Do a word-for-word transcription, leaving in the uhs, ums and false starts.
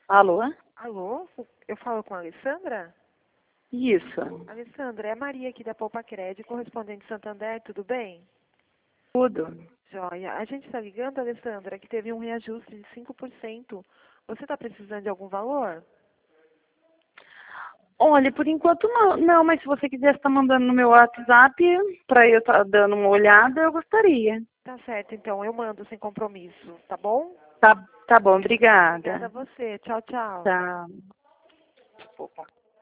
Alô? Alô, eu falo com a Alessandra? Isso. Alessandra, é a Maria aqui da Poupa Crédito, correspondente de Santander, tudo bem? Tudo. Joia. A gente está ligando, Alessandra, que teve um reajuste de cinco por cento. Você está precisando de algum valor? Olha, por enquanto não, não, mas se você quiser estar mandando no meu WhatsApp para eu estar dando uma olhada, eu gostaria. Tá certo, então, eu mando sem compromisso, tá bom? Tá, tá bom, Obrigada a obrigada. você. Tchau, tchau. Tá. Opa.